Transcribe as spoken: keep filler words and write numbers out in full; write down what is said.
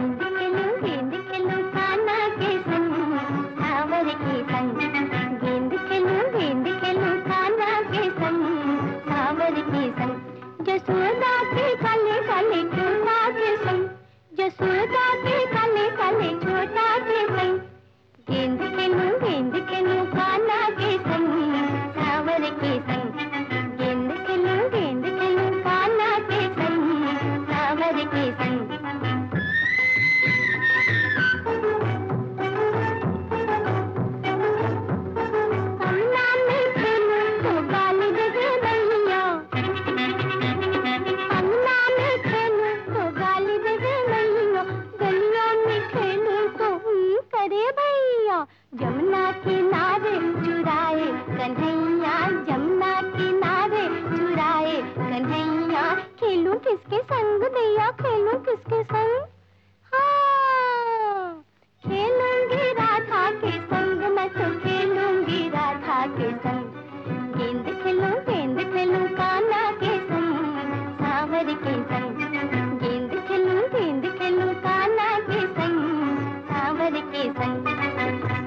गेंद खेलूं गेंद खेलूं कान्हा के संग, सावर के संग। गेंद खेलूं गेंद खेलूं कान्हा के संग, सावर के संग। जसोदा के काले काले छोटा के संग, जसोदा के काले काले छोटा के संग। गेंद खेलूं गेंद खेलूं कान्हा के संग, सावर के संग। गेंद खेलूं गेंद खेलूं कान्हा के संग, सावर के संग। अमला में खेलूं तो गाली देवे मैया, अमला में खेलूं तो गाली देवे मैया। गलियों में खेलूं तो हूँ करे भैया। जमुना किनारे चुराए कन्हैया, जमुना किनारे चुराए कन्हैया। खेलूं किसके संग दैया, खेलूं किसके संग? हाँ, खेलूंगी राधा के संग, मैं तो खेलूंगी राधा के संग। गेंद खेलूं गेंद खेलूं कान्हा के संग, सावर के संग। गेंद खेलूं गेंद खेलूं कान्हा के संग, सावर के संग।